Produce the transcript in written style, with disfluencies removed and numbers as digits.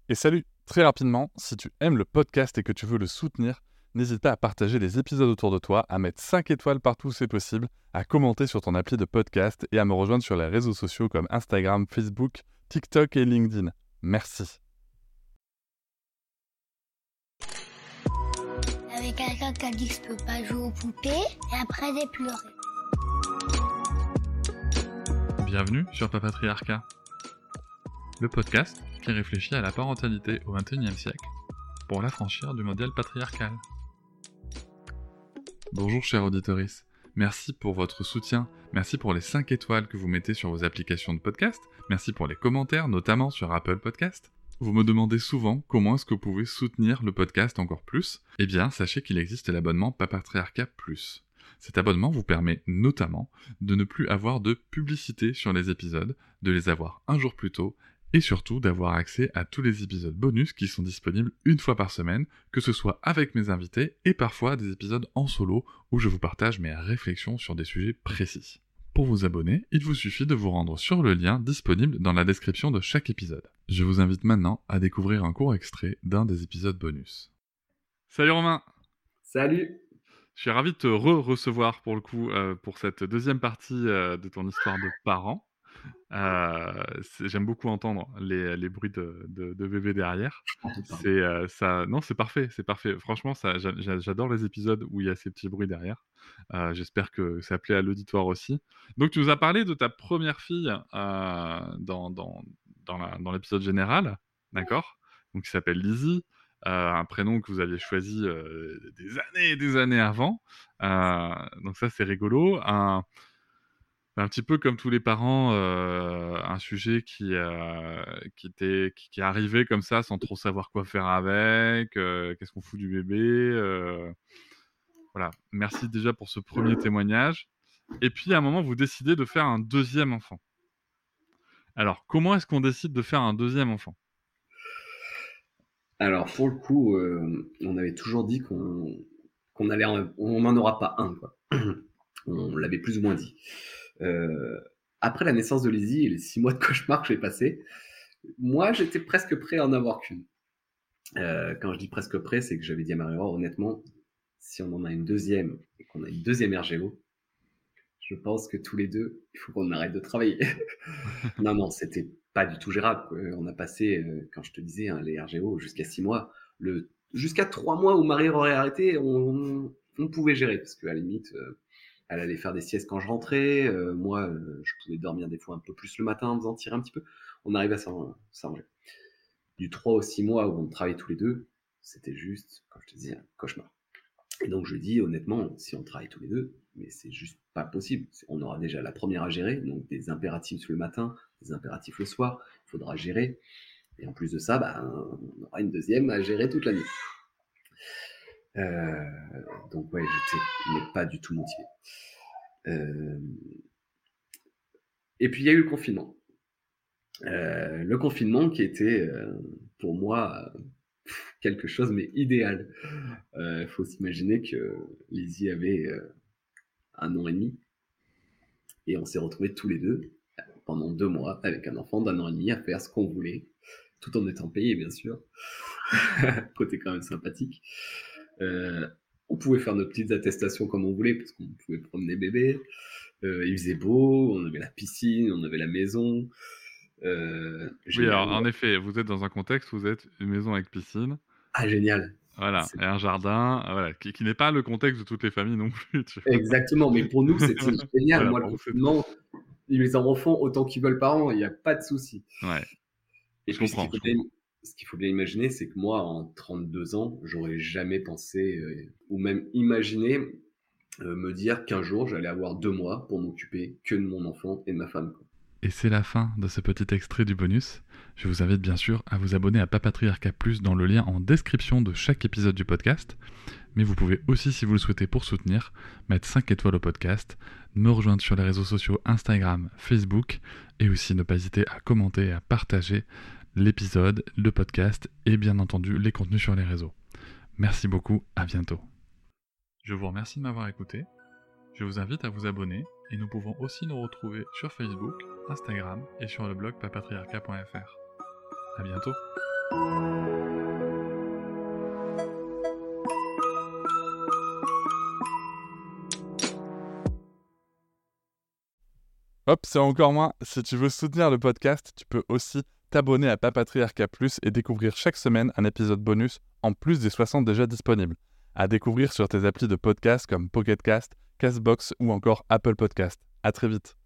Et salut, très rapidement, si tu aimes le podcast et que tu veux le soutenir, n'hésite pas à partager les épisodes autour de toi, à mettre 5 étoiles partout où c'est possible, à commenter sur ton appli de podcast et à me rejoindre sur les réseaux sociaux comme Instagram, Facebook, TikTok et LinkedIn. Merci. Avec quelqu'un qui a dit que je peux pas jouer aux poupées et après j'ai pleuré. Bienvenue sur Papatriarcat, le podcast qui réfléchit à la parentalité au XXIe siècle pour l'affranchir du modèle patriarcal. Bonjour chers auditoris, merci pour votre soutien, merci pour les 5 étoiles que vous mettez sur vos applications de podcast, merci pour les commentaires, notamment sur Apple Podcast. Vous me demandez souvent comment est-ce que vous pouvez soutenir le podcast encore plus. Eh bien, sachez qu'il existe l'abonnement Papatriarcat Plus. Cet abonnement vous permet notamment de ne plus avoir de publicité sur les épisodes, de les avoir un jour plus tôt, et surtout d'avoir accès à tous les épisodes bonus qui sont disponibles une fois par semaine, que ce soit avec mes invités et parfois des épisodes en solo où je vous partage mes réflexions sur des sujets précis. Pour vous abonner, il vous suffit de vous rendre sur le lien disponible dans la description de chaque épisode. Je vous invite maintenant à découvrir un court extrait d'un des épisodes bonus. Salut Romain! Salut! Je suis ravi de te recevoir pour le coup pour cette deuxième partie de ton histoire de parents. J'aime beaucoup entendre les bruits de bébé derrière. C'est parfait, c'est parfait. Franchement, j'adore les épisodes où il y a ces petits bruits derrière. J'espère que ça plaît à l'auditoire aussi. Donc, tu nous as parlé de ta première fille dans l'épisode général, d'accord? Donc, qui s'appelle Lizzie. Un prénom que vous aviez choisi des années et des années avant. Donc ça, c'est rigolo. Un petit peu comme tous les parents, un sujet qui est arrivé comme ça sans trop savoir quoi faire avec, qu'est-ce qu'on fout du bébé, voilà. Merci déjà pour ce premier témoignage. Et puis à un moment, vous décidez de faire un deuxième enfant. Alors, comment est-ce qu'on décide de faire un deuxième enfant ? Alors, pour le coup, on avait toujours dit qu'on n'en aura pas un, quoi. On l'avait plus ou moins dit. Après la naissance de Lizzie et les 6 mois de cauchemar que j'ai passé, moi, j'étais presque prêt à en avoir qu'une. Quand je dis presque prêt, c'est que j'avais dit à Marie-Aurore, honnêtement, si on en a une deuxième et qu'on a une deuxième RGO, je pense que tous les deux, il faut qu'on arrête de travailler. Non, c'était pas du tout gérable, quoi. On a passé, quand je te disais, les RGO jusqu'à 6 mois. Jusqu'à 3 mois où Marie aurait arrêté, on pouvait gérer, parce qu'à la limite, elle allait faire des siestes quand je rentrais. Moi, je pouvais dormir des fois un peu plus le matin en faisant tirer un petit peu. On arrivait à s'arranger. Du 3 au 6 mois où on travaillait tous les deux, c'était juste, comme je te disais, un cauchemar. Et donc je dis honnêtement, si on travaille tous les deux, mais c'est juste pas possible. On aura déjà la première à gérer, donc des impératifs le matin, des impératifs le soir, il faudra gérer. Et en plus de ça, on aura une deuxième à gérer toute la nuit. Donc ouais, j'étais pas du tout motivé. Et puis il y a eu le confinement. Le confinement qui était pour moi quelque chose mais idéal. Faut s'imaginer que Lizzie avait 1 an et demi et on s'est retrouvés tous les deux pendant 2 mois avec un enfant d'1 an et demi à faire ce qu'on voulait, tout en étant payé bien sûr. Côté quand même sympathique. On pouvait faire nos petites attestations comme on voulait parce qu'on pouvait promener bébé. Il faisait beau, on avait la piscine, on avait la maison. Oui, alors en effet, vous êtes dans un contexte où vous êtes une maison avec piscine. Ah, génial. Voilà, et un jardin, voilà, qui n'est pas le contexte de toutes les familles non plus. Tu vois. Exactement, mais pour nous, c'était génial. Voilà, moi, le confinement, les enfants font autant qu'ils veulent par an, il n'y a pas de souci. Ouais. Et puis, ce qu'il faut bien imaginer, c'est que moi, en 32 ans, j'aurais jamais pensé, ou même imaginé, me dire qu'un jour, j'allais avoir 2 mois pour m'occuper que de mon enfant et de ma femme, quoi. Et c'est la fin de ce petit extrait du bonus. Je vous invite bien sûr à vous abonner à Papatriarcat Plus dans le lien en description de chaque épisode du podcast. Mais vous pouvez aussi, si vous le souhaitez pour soutenir, mettre 5 étoiles au podcast, me rejoindre sur les réseaux sociaux Instagram, Facebook, et aussi ne pas hésiter à commenter et à partager l'épisode, le podcast et bien entendu les contenus sur les réseaux. Merci beaucoup, à bientôt. Je vous remercie de m'avoir écouté. Je vous invite à vous abonner et nous pouvons aussi nous retrouver sur Facebook, Instagram et sur le blog papatriarcat.fr. À bientôt. Hop, c'est encore moins. Si tu veux soutenir le podcast, tu peux aussi t'abonner à Papatriarcat Plus et découvrir chaque semaine un épisode bonus en plus des 60 déjà disponibles. À découvrir sur tes applis de podcast comme Pocket Cast, Castbox ou encore Apple Podcast. À très vite.